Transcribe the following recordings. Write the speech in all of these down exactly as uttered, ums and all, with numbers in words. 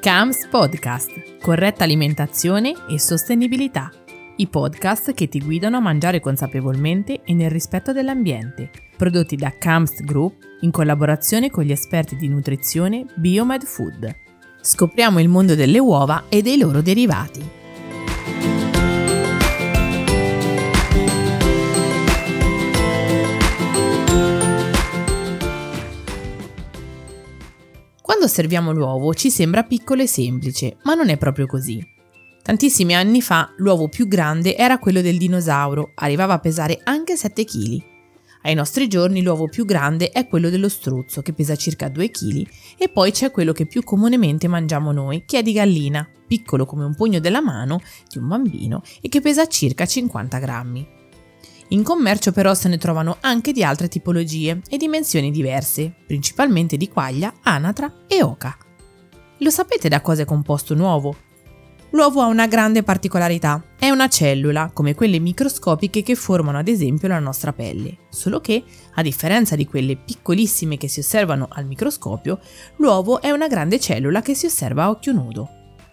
C A M S Podcast, corretta alimentazione e sostenibilità. I podcast che ti guidano a mangiare consapevolmente e nel rispetto dell'ambiente. Prodotti da C A M S Group in collaborazione con gli esperti di nutrizione Biomed Food. Scopriamo il mondo delle uova e dei loro derivati. Quando osserviamo l'uovo ci sembra piccolo e semplice, ma non è proprio così. Tantissimi anni fa l'uovo più grande era quello del dinosauro, arrivava a pesare anche sette chili. Ai nostri giorni l'uovo più grande è quello dello struzzo, che pesa circa due chili, e poi c'è quello che più comunemente mangiamo noi, che è di gallina, piccolo come un pugno della mano di un bambino e che pesa circa cinquanta grammi. In commercio però se ne trovano anche di altre tipologie e dimensioni diverse, principalmente di quaglia, anatra e oca. Lo sapete da cosa è composto un uovo? L'uovo ha una grande particolarità, è una cellula, come quelle microscopiche che formano ad esempio la nostra pelle, solo che, a differenza di quelle piccolissime che si osservano al microscopio, l'uovo è una grande cellula che si osserva a occhio nudo.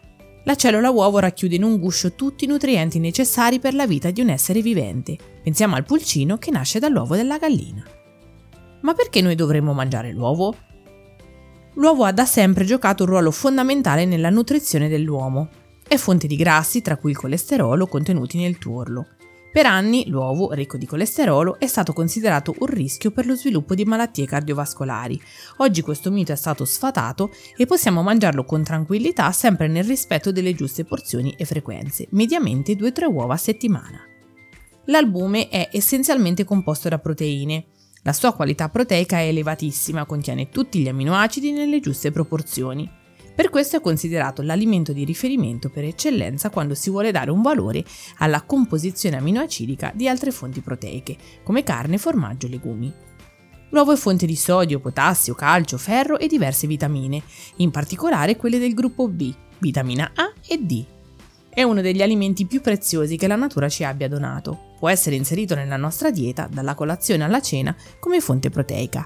La cellula uovo racchiude in un guscio tutti i nutrienti necessari per la vita di un essere vivente. Pensiamo al pulcino che nasce dall'uovo della gallina. Ma perché noi dovremmo mangiare l'uovo? L'uovo ha da sempre giocato un ruolo fondamentale nella nutrizione dell'uomo. È fonte di grassi, tra cui il colesterolo, contenuti nel tuorlo. Per anni l'uovo, ricco di colesterolo, è stato considerato un rischio per lo sviluppo di malattie cardiovascolari. Oggi questo mito è stato sfatato e possiamo mangiarlo con tranquillità, sempre nel rispetto delle giuste porzioni e frequenze, mediamente due tre uova a settimana. L'albume è essenzialmente composto da proteine. La sua qualità proteica è elevatissima, contiene tutti gli aminoacidi nelle giuste proporzioni. Per questo è considerato l'alimento di riferimento per eccellenza quando si vuole dare un valore alla composizione aminoacidica di altre fonti proteiche, come carne, formaggio e legumi. L'uovo è fonte di sodio, potassio, calcio, ferro e diverse vitamine, in particolare quelle del gruppo B, vitamina A e D. È uno degli alimenti più preziosi che la natura ci abbia donato. Può essere inserito nella nostra dieta, dalla colazione alla cena, come fonte proteica.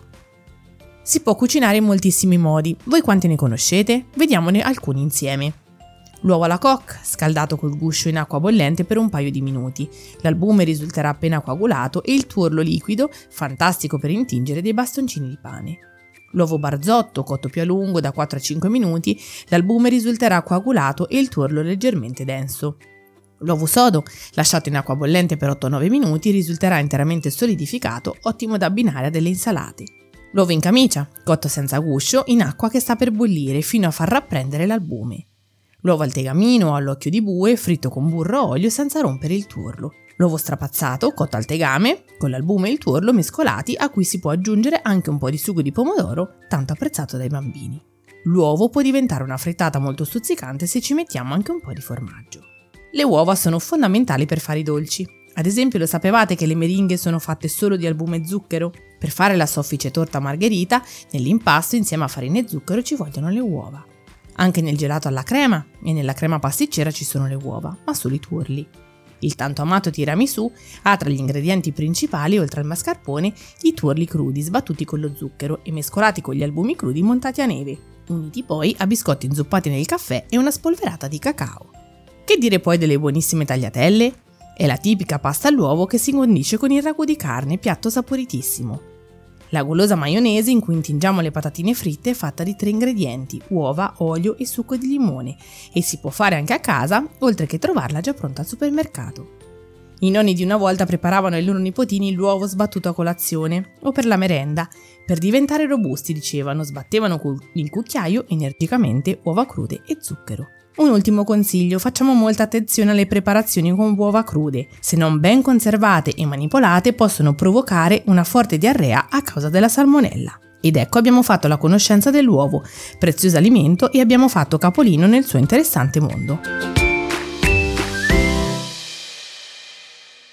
Si può cucinare in moltissimi modi, voi quanti ne conoscete? Vediamone alcuni insieme. L'uovo alla coque, scaldato col guscio in acqua bollente per un paio di minuti. L'albume risulterà appena coagulato e il tuorlo liquido, fantastico per intingere dei bastoncini di pane. L'uovo barzotto, cotto più a lungo da quattro a cinque minuti, l'albume risulterà coagulato e il tuorlo leggermente denso. L'uovo sodo, lasciato in acqua bollente per otto nove minuti, risulterà interamente solidificato, ottimo da abbinare a delle insalate. L'uovo in camicia, cotto senza guscio, in acqua che sta per bollire fino a far rapprendere l'albume. L'uovo al tegamino o all'occhio di bue, fritto con burro o olio senza rompere il tuorlo. L'uovo strapazzato, cotto al tegame, con l'albume e il tuorlo mescolati, a cui si può aggiungere anche un po' di sugo di pomodoro, tanto apprezzato dai bambini. L'uovo può diventare una frittata molto stuzzicante se ci mettiamo anche un po' di formaggio. Le uova sono fondamentali per fare i dolci. Ad esempio, lo sapevate che le meringhe sono fatte solo di albume e zucchero? Per fare la soffice torta margherita, nell'impasto insieme a farina e zucchero ci vogliono le uova. Anche nel gelato alla crema e nella crema pasticcera ci sono le uova, ma solo i tuorli. Il tanto amato tiramisù ha tra gli ingredienti principali, oltre al mascarpone, i tuorli crudi sbattuti con lo zucchero e mescolati con gli albumi crudi montati a neve, uniti poi a biscotti inzuppati nel caffè e una spolverata di cacao. Che dire poi delle buonissime tagliatelle? È la tipica pasta all'uovo che si condisce con il ragù di carne, piatto saporitissimo. La golosa maionese in cui intingiamo le patatine fritte è fatta di tre ingredienti, uova, olio e succo di limone, e si può fare anche a casa, oltre che trovarla già pronta al supermercato. I nonni di una volta preparavano ai loro nipotini l'uovo sbattuto a colazione o per la merenda. Per diventare robusti, dicevano, sbattevano con il cucchiaio energicamente uova crude e zucchero. Un ultimo consiglio, facciamo molta attenzione alle preparazioni con uova crude. Se non ben conservate e manipolate possono provocare una forte diarrea a causa della salmonella. Ed ecco abbiamo fatto la conoscenza dell'uovo, prezioso alimento, e abbiamo fatto capolino nel suo interessante mondo.